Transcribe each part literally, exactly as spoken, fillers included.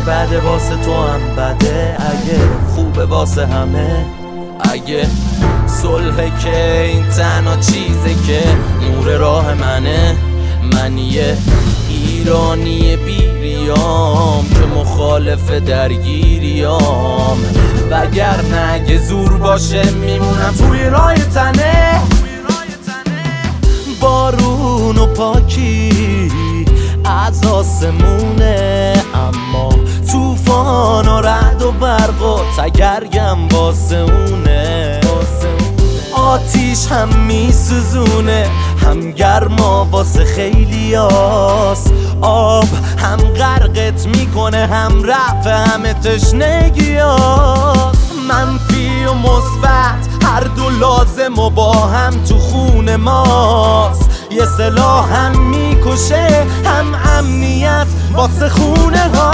بده واسه تو هم بده، اگه خوبه واسه همه، اگه صلحه که این تنها چیزه که نور راه منه. من یه ایرانی بیریام که مخالف درگیریام، وگرنه اگه زور باشه میمونم توی راه تنه. بارون و پاکی از آسمونه، اما توفان و رعد و برق و تگرگم واسه اونه. آتیش هم میسوزونه، هم گرما واسه خیلی هاست، آب هم غرقت میکنه، هم رفع همه تشنگی هاست. منفی و مثبت هر دو لازم و با هم تو خون ماست. یه سلاح هم میکشه، هم امنیت واسه خونه ها.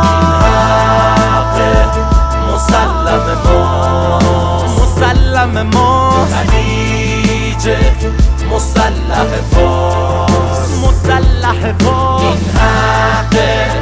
مسلم ما، مسلم ما، خلیج مسلح فارس، مسلح فارس. این حق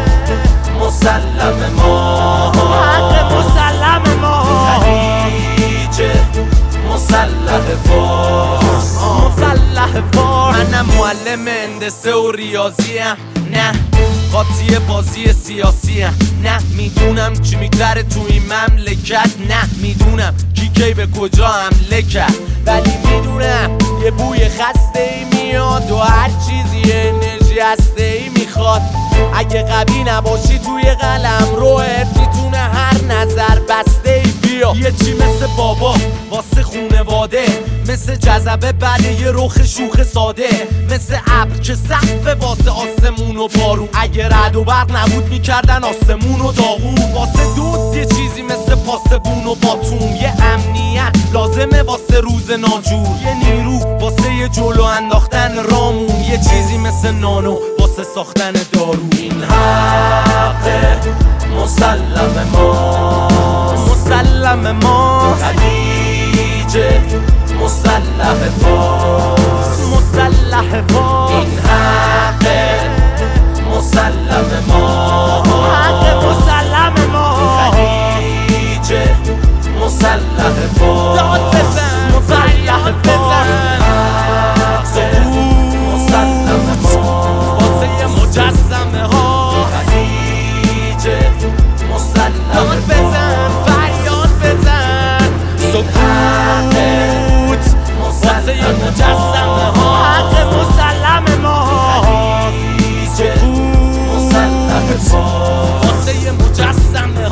مسلم ما، حق مسلم ما، خلیج مسلح فارس، مسلح فارس. منم معلم هندسه و ریاضیم، نه قاطی بازی سیاسیم، نه میدونم چی میگذره تو این مملکت، نه میدونم کی کی به کجا حمله کرد، ولی میدونم یه بوی خسته ای میاد و هر چیزی انرژی هسته ای میخواد. اگه قوی نباشی توی قلم روحت میتونه هر نظر بسته ای بیا. یه چی مثل بابا واسه خونواده، مثل جذبه بعد یه رخ شوخ ساده، مثل ابر که سقف واسه آسمون و بارون. اگه رعد و برق نبود میکردن آسمون و داغون. واسه دوست یه چیزی مثل پاسبون و باتون، یه امنیت لازمه واسه روز ناجور، یه نیرو واسه یه جلو انداختن رامون، یه چیزی مثل نانو واسه ساختن دارو. این حق مسلم ما، مسلم ما، خلیج مسلح فارس، مسلح فارس. این حق مسلم ما، حق مسلم ما، خلیج مسلح فارس. داد بزن، مسلح بزن، مسلم ما، واسه مجسمه ها، خلیج مسلح. داد بزن، فریاد بزن، سکوت واسه مجسمه ها، حق مسلم ما، سکوت واسه مجسمه